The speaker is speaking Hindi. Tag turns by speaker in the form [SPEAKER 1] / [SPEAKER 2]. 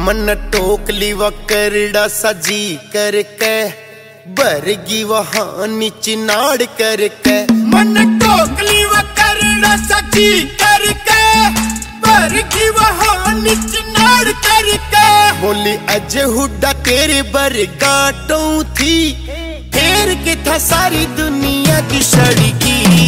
[SPEAKER 1] मन टोकली व करड़ा सजी करके बरगी वहां नीच नाड़ करके।
[SPEAKER 2] मन टोकली व करड़ा सजी करके बरगी वहां नीच नाड़ करके।
[SPEAKER 1] बोली अज हुड्डा तेरे बरगाटों थी फेर के था सारी दुनिया की सड़की।